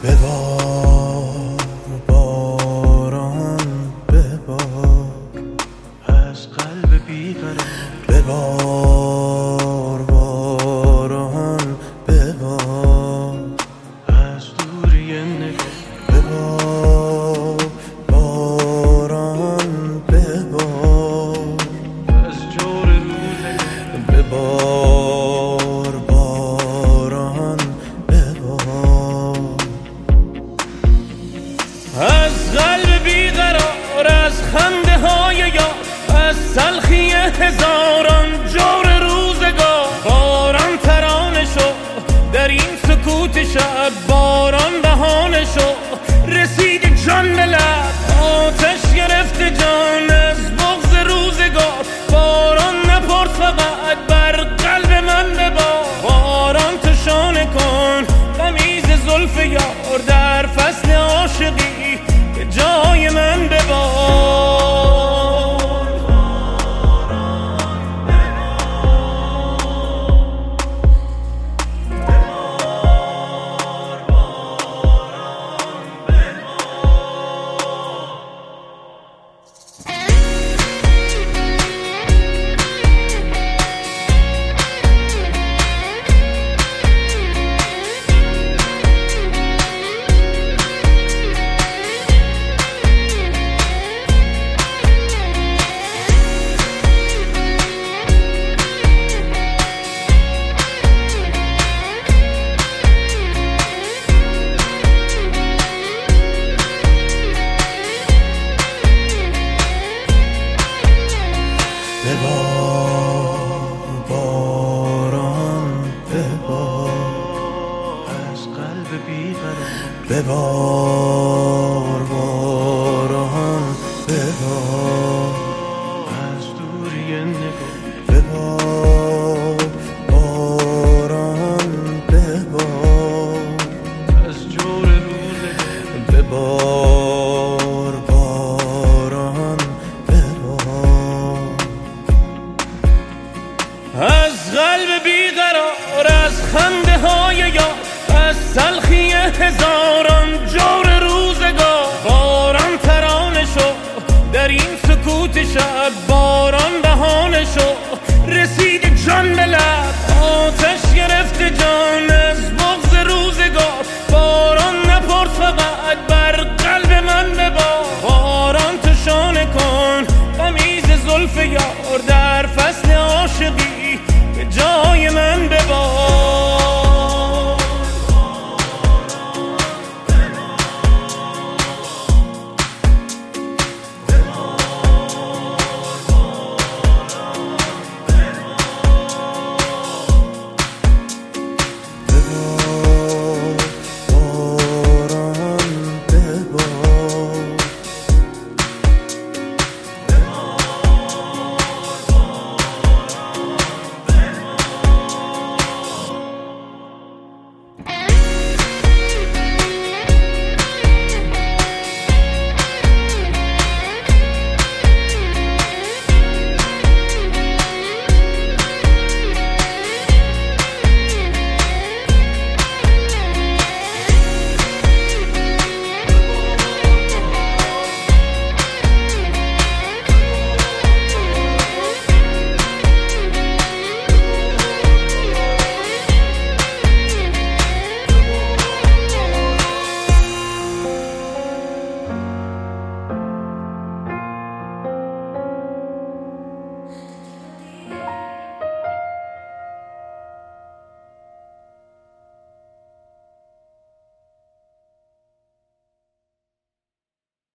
ببار باران ببار از قلب بیقرار، ببار باران ببار از دوری نگاه، ببار باران ببار از جور روزه، ببار باران ببار از قلب بیقرار، از خنده های یار، از تلخی هزاران جور روزگار. باران ترانه شو در این سکوت شب، باران بهانه شو رسید جان به لب، آتش گرفته جان از بغض روزگار. باران نپرد فقط بر قلب من ببار، باران تو شانه کن تمیز زلف یار، در فصل عاشقی به جای من ببار. ببار باران ببار از قلب بیقرار، ببار